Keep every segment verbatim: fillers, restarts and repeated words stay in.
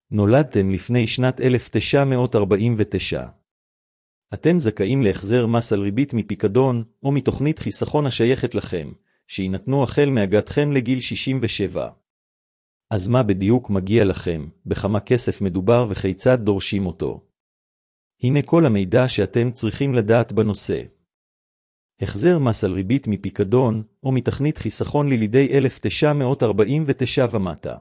נולדתם לפני שנת אלף תשע מאות ארבעים ותשע. אתם זכאים להחזר מס על ריבית מפיקדון או מתוכנית חיסכון השייכת לכם, שיינתנו החל מהגעתכם לגיל שישים ושבע. אז מה בדיוק מגיע לכם, בכמה כסף מדובר וכיצד דורשים אותו? הנה כל המידע שאתם צריכים לדעת בנושא. החזר מס על ריבית מפיקדון או מתוכנית חיסכון לילידי אלף תשע מאות ארבעים ותשע ומטה.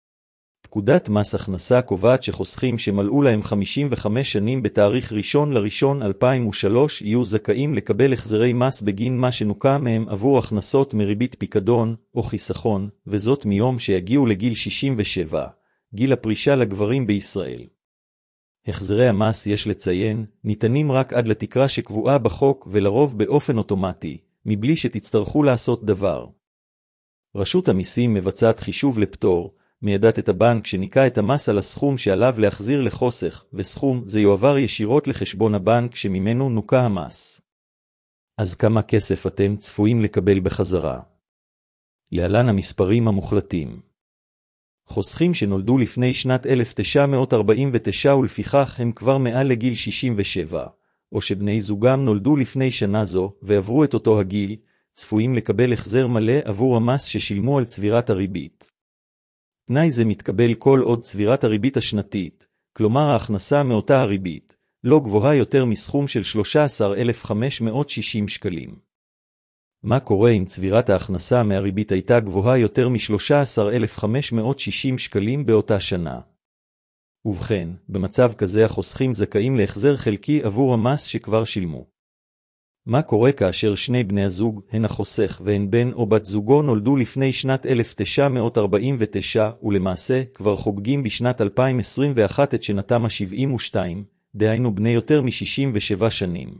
פקודת מס הכנסה קובעת שחוסכים שמלאו להם חמישים וחמש שנים בתאריך ראשון לראשון אלפיים ושלוש יהיו זכאים לקבל החזרי מס בגין מה שנוכה מהם עבור הכנסות מריבית פיקדון או חיסכון, וזאת מיום שיגיעו לגיל שישים ושבע, גיל הפרישה לגברים בישראל. החזרי המס, יש לציין, ניתנים רק עד לתקרה שקבועה בחוק ולרוב באופן אוטומטי, מבלי שתצטרכו לעשות דבר. רשות המיסים מבצעת חישוב לפטור, מיידעת את הבנק שניקה את המס על הסכום שעליו להחזיר לחוסך, וסכום זה יועבר ישירות לחשבון הבנק שממנו נוקה המס. אז כמה כסף אתם צפויים לקבל בחזרה? להלן המספרים המוחלטים. חוסכים שנולדו לפני שנת אלף תשע מאות ארבעים ותשע ולפיכך הם כבר מעל לגיל שישים ושבע, או שבני זוגם נולדו לפני שנה זו ועברו את אותו הגיל, צפויים לקבל החזר מלא עבור המס ששילמו על צבירת הריבית. תנאי זה מתקבל כל עוד צבירת הריבית השנתית, כלומר ההכנסה מאותה הריבית, לא גבוהה יותר מסכום של שלושה עשר אלף חמש מאות שישים שקלים. מה קורה אם צבירת ההכנסה מהריבית הייתה גבוהה יותר מ-שלושה עשר אלף חמש מאות שישים שקלים באותה שנה? ובכן, במצב כזה החוסכים זכאים להחזר חלקי עבור המס שכבר שילמו. מה קורה כאשר שני בני הזוג, הן החוסך והן בן או בת זוגו נולדו לפני שנת אלף תשע מאות ארבעים ותשע ולמעשה כבר חוגגים בשנת אלפיים עשרים ואחת את שנתם ה-שבעים ושתיים, דהיינו בני יותר מ-שישים ושבע שנים.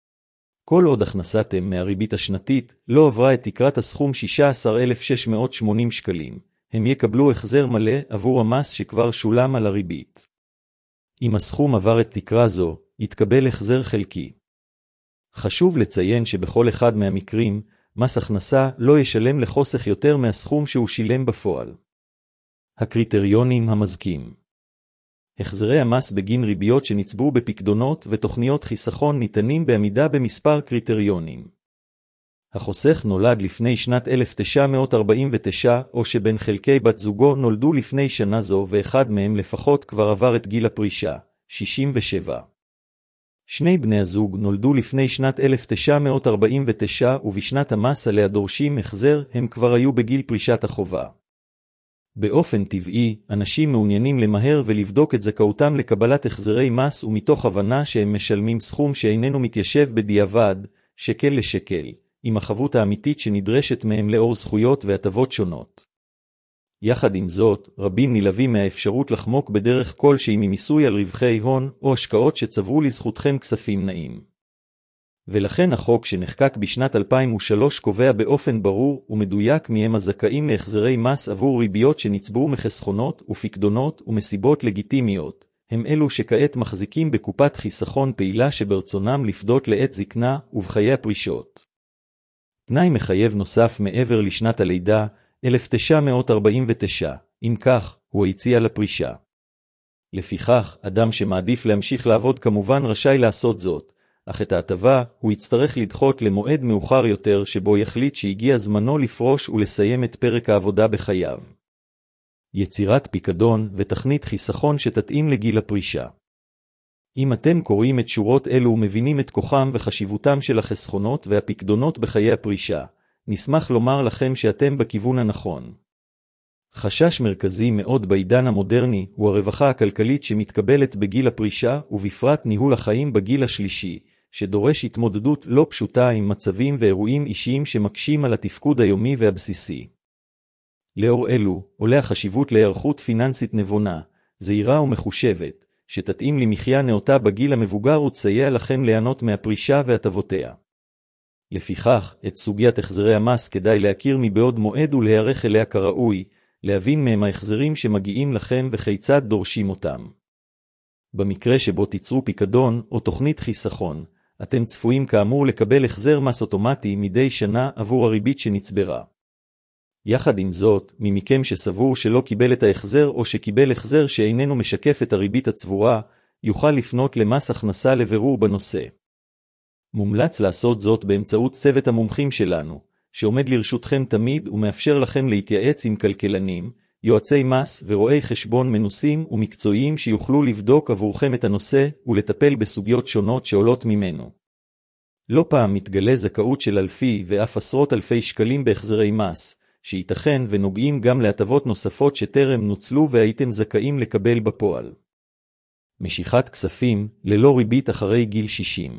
כל עוד הכנסתם מהריבית השנתית לא עברה את תקרת הסכום שישה עשר אלף שש מאות שמונים שקלים, הם יקבלו החזר מלא עבור המס שכבר שולם על הריבית. אם הסכום עבר את תקרה זו, יתקבל החזר חלקי. חשוב לציין שבכל אחד מהמקרים, מס הכנסה לא ישלם לחוסך יותר מהסכום שהוא שילם בפועל. הקריטריונים המזכים. החזרי המס בגין ריביות שנצברו בפקדונות ותוכניות חיסכון ניתנים בעמידה במספר קריטריונים. החוסך נולד לפני שנת אלף תשע מאות ארבעים ותשע או שבין חלקי בת זוגו נולדו לפני שנה זו ואחד מהם לפחות כבר עבר את גיל הפרישה, שישים ושבע. שני בני הזוג נולדו לפני שנת אלף תשע מאות ארבעים ותשע ובשנת המס עליה דורשים החזר הם כבר היו בגיל פרישת החובה. באופן טבעי, אנשים מעוניינים למהר ולבדוק את זכאותם לקבלת החזרי מס ומתוך הבנה שהם משלמים סכום שאיננו מתיישב בדיעבד, שקל לשקל, עם החבות האמיתית שנדרשת מהם לאור זכויות והטבות שונות. יחד עם זאת, רבים נלהבים מהאפשרות לחמוק בדרך כלשהי ממיסוי על רווחי הון או השקעות שצברו לזכותכם כספים נעים. ולכן החוק שנחקק בשנת אלפיים ושלוש קובע באופן ברור ומדויק מהם הזכאים להחזרי מס עבור ריביות שנצברו מחסכונות ופקדונות ומסיבות לגיטימיות, הם אלו שכעת מחזיקים בקופת חיסכון פעילה שברצונם לפדות לעת זקנה ובחיי הפרישות. תנאי מחייב נוסף מעבר לשנת הלידה, אלף תשע מאות ארבעים ותשע, אם כך, הוא היציאה לפרישה. לפיכך, אדם שמעדיף להמשיך לעבוד כמובן רשאי לעשות זאת, אך את ההטבה הוא יצטרך לדחות למועד מאוחר יותר שבו יחליט שהגיע זמנו לפרוש ולסיים את פרק העבודה בחייו. יצירת פיקדון ותכנית חיסכון שתתאים לגיל הפרישה. אם אתם קוראים את שורות אלו ומבינים את כוחם וחשיבותם של החסכונות והפיקדונות בחיי הפרישה, נשמח לומר לכם שאתם בכיוון הנכון. חשש מרכזי מאוד בעידן המודרני הוא הרווחה הכלכלית שמתקבלת בגיל הפרישה ובפרט ניהול החיים בגיל השלישי, שדורש התמודדות לא פשוטה עם מצבים ואירועים אישיים שמקשים על התפקוד היומי והבסיסי. לאור אלו, עולה החשיבות להיערכות פיננסית נבונה, זהירה ומחושבת, שתתאים למחיה נאותה בגיל המבוגר ותסייע לכם ליהנות מהפרישה והטבותיה. לפיכך, את סוגיית החזרי המס כדאי להכיר מבעוד מועד ולהיערך אליה כראוי, להבין מהם ההחזרים שמגיעים לכם וכיצד דורשים אותם. במקרה שבו תיצרו פיקדון או תוכנית חיסכון, אתם צפויים כאמור לקבל החזר מס אוטומטי מדי שנה עבור הריבית שנצברה. יחד עם זאת, מי מכם שסבור שלא קיבל את ההחזר או שקיבל החזר שאיננו משקף את הריבית הצבורה, יוכל לפנות למס הכנסה לבירור בנושא. מומלץ לעשות זאת באמצעות צוות המומחים שלנו, שעומד לרשותכם תמיד ומאפשר לכם להתייעץ עם כלכלנים, יועצי מס ורואי חשבון מנוסים ומקצועיים שיוכלו לבדוק עבורכם את הנושא ולטפל בסוגיות שונות שעולות ממנו. לא פעם מתגלה זכאות של אלפי ואף עשרות אלפי שקלים בהחזרי מס, שייתכן ונוגעים גם להטבות נוספות שטרם נוצלו והייתם זכאים לקבל בפועל. משיכת כספים ללא ריבית אחרי גיל שישים.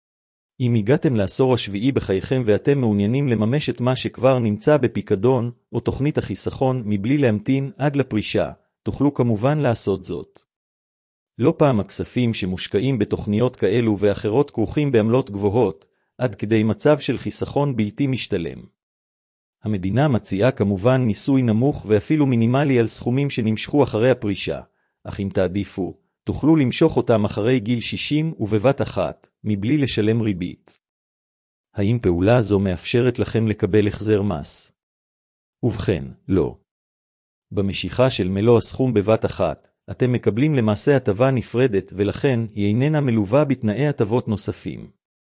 אם הגעתם לעשור השביעי בחייכם ואתם מעוניינים לממש את מה שכבר נמצא בפיקדון או תוכנית החיסכון מבלי להמתין עד לפרישה, תוכלו כמובן לעשות זאת. לא פעם הכספים שמושקעים בתוכניות כאלו ואחרות כרוכים בעמלות גבוהות, עד כדי מצב של חיסכון בלתי משתלם. המדינה מציעה כמובן מיסוי נמוך ואפילו מינימלי על סכומים שנמשכו אחרי הפרישה, אך אם תעדיפו, תוכלו למשוך אותם אחרי גיל שישים ובבת אחת, מבלי לשלם ריבית. האם פעולה זו מאפשרת לכם לקבל החזר מס? ובכן, לא. במשיכה של מלוא הסכום בבת אחת, אתם מקבלים למעשה הטבה נפרדת ולכן היא איננה מלווה בתנאי הטבות נוספים.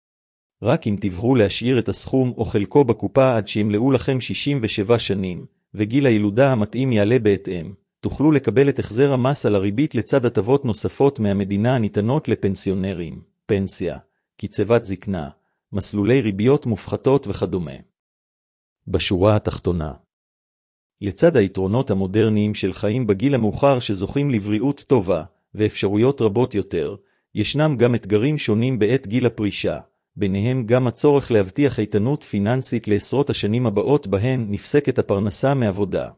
רק אם תבחרו להשאיר את הסכום או חלקו בקופה עד שימלאו לכם שישים ושבע שנים, וגיל הילודה המתאים יעלה בהתאם, תוכלו לקבל את החזר המס על הריבית לצד הטבות נוספות מהמדינה הניתנות לפנסיונרים, פנסיה, קצבת זקנה, מסלולי ריביות מופחתות וכדומה. בשורה התחתונה, לצד היתרונות המודרניים של חיים בגיל המאוחר שזוכים לבריאות טובה ואפשרויות רבות יותר, ישנם גם אתגרים שונים בעת גיל הפרישה, ביניהם גם הצורך להבטיח איתנות פיננסית לעשרות השנים הבאות בהן נפסקת הפרנסה מעבודה.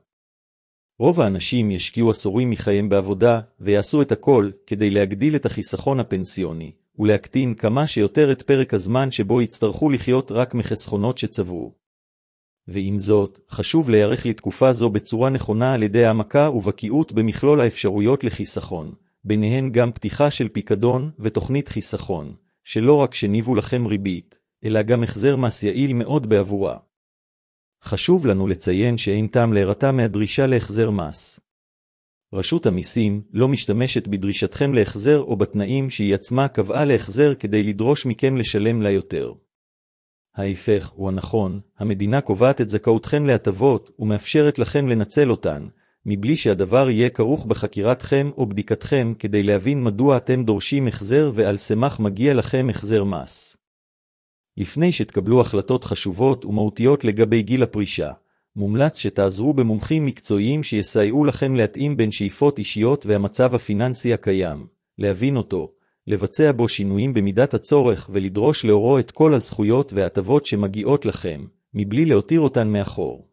רוב האנשים ישקיעו עשורים מחייהם בעבודה ויעשו את הכל כדי להגדיל את החיסכון הפנסיוני ולהקטין כמה שיותר את פרק הזמן שבו יצטרכו לחיות רק מחסכונות שצברו. ועם זאת, חשוב להיערך לתקופה זו בצורה נכונה על ידי העמקה ובקיאות במכלול האפשרויות לחיסכון, ביניהן גם פתיחה של פיקדון ותוכנית חיסכון, שלא רק שניבו לכם ריבית, אלא גם החזר מס יעיל מאוד בעבורה. חשוב לנו לציין שאין טעם להירתע מהדרישה להחזר מס. רשות המיסים לא משתמשת בדרישתכם להחזר או בתנאים שהיא עצמה קבעה להחזר כדי לדרוש מכם לשלם לה יותר. ההפך הוא הנכון, המדינה קובעת את זכאותכם להטבות ומאפשרת לכם לנצל אותן, מבלי שהדבר יהיה כרוך בחקירתכם או בדיקתכם כדי להבין מדוע אתם דורשים החזר ועל סמך מגיע לכם החזר מס. לפני שתקבלו החלטות חשובות ומהותיות לגבי גיל הפרישה, מומלץ שתעזרו במומחים מקצועיים שיסייעו לכם להתאים בין שאיפות אישיות והמצב הפיננסי הקיים, להבין אותו, לבצע בו שינויים במידת הצורך ולדרוש לאורו את כל הזכויות וההטבות שמגיעות לכם, מבלי להותיר אותן מאחור.